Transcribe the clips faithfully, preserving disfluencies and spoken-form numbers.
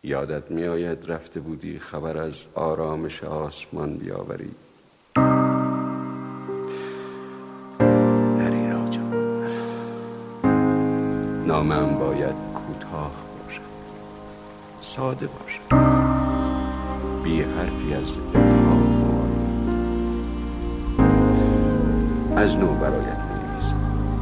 یادت می آید رفته بودی خبر از آرامش آسمان بیاوری. نری راجع نامم باید کوتاه باشد، ساده باشد، بی حرفی از ابهام. از نو برایت می نویسم.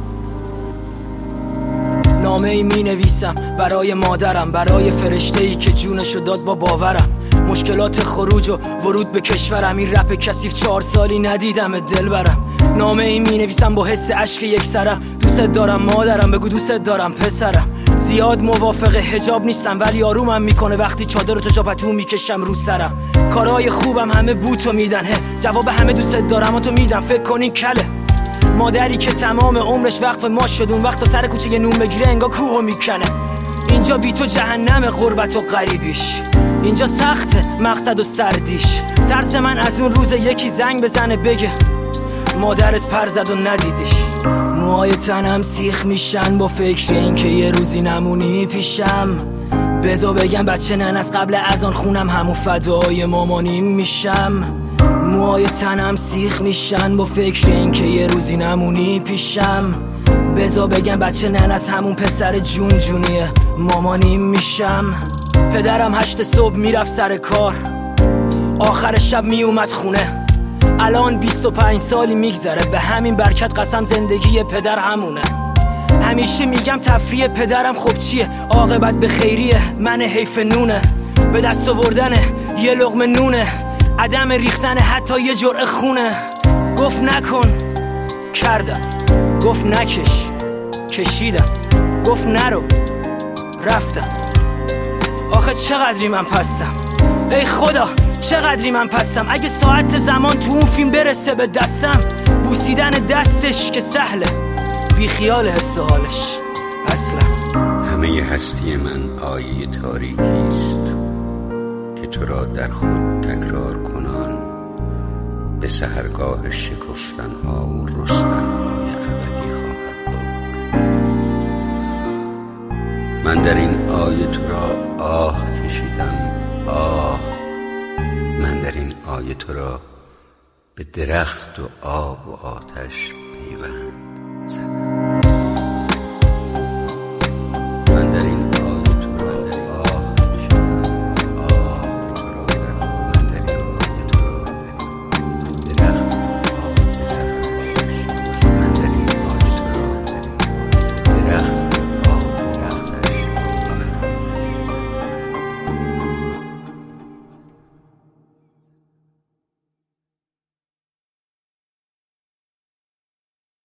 نامه ای می نویسم برای مادرم، برای فرشته‌ای که جونشو داد با باورم. مشکلات خروج و ورود به کشورم، این رپ کثیف چهار سالی ندیدم دل برم. نامه ای می نویسم با حس اشک یک سرم، دوست دارم مادرم، بگو دوست دارم پسرم. زیاد موافق حجاب نیستم ولی آرومم میکنه وقتی چادر و تجاپتو میکشم رو سرم. کارهای خوبم همه بوتو میدن، هه جواب همه دوست دارم و تو میدم، فکر کنین کله. مادری که تمام عمرش وقف ما شد، اون وقت سر کوچه یه نون بگیره انگار کوهو میکنه. اینجا بی تو جهنم غربت و غریبیش، اینجا سخته مقصد و سردیش. ترس من از اون روز یکی زنگ بزنه بگه مادرت پر زد و ندیدیش. موهای تنم سیخ میشن با فکر این که یه روزی نمونی پیشم. بذار بگم بچه ننس قبل از آن خونم همون فدای مامانیم میشم. موهای تنم سیخ میشن با فکر این که یه روزی نمونی پیشم. بذار بگم بچه ننس همون پسر جون جونیه مامانیم میشم. پدرم هشت صبح میرفت سر کار، آخر شب میومد خونه. الان بیست و پنج سالی میگذره، به همین برکت قسم زندگی پدر همونه. همیشه میگم تفریح پدرم خب چیه، عاقبت به خیریه، من حیف نونه. به دست آوردن یه لقمه نونه، عدم ریختن حتی یه جرعه خونه. گفت نکن کردم، گفت نکش کشیدم، گفت نرو رفتم. آخه چقدری من پستم ای خدا، چقدری من پستم. اگه ساعت زمان تو اون فیلم برسه به دستم، بوسیدن دستش که سهله، بی خیال حس و حالش اصلا. همه هستی من آیه تاریکی است که تو را در خود تکرار کنان به سحرگاه شکفتن ها و رستن های ابدی خواهد بود. من در این آیه تو را آه کشیدم، آه. من در این آیه تو را به درخت و آب و آتش پیوند زدم.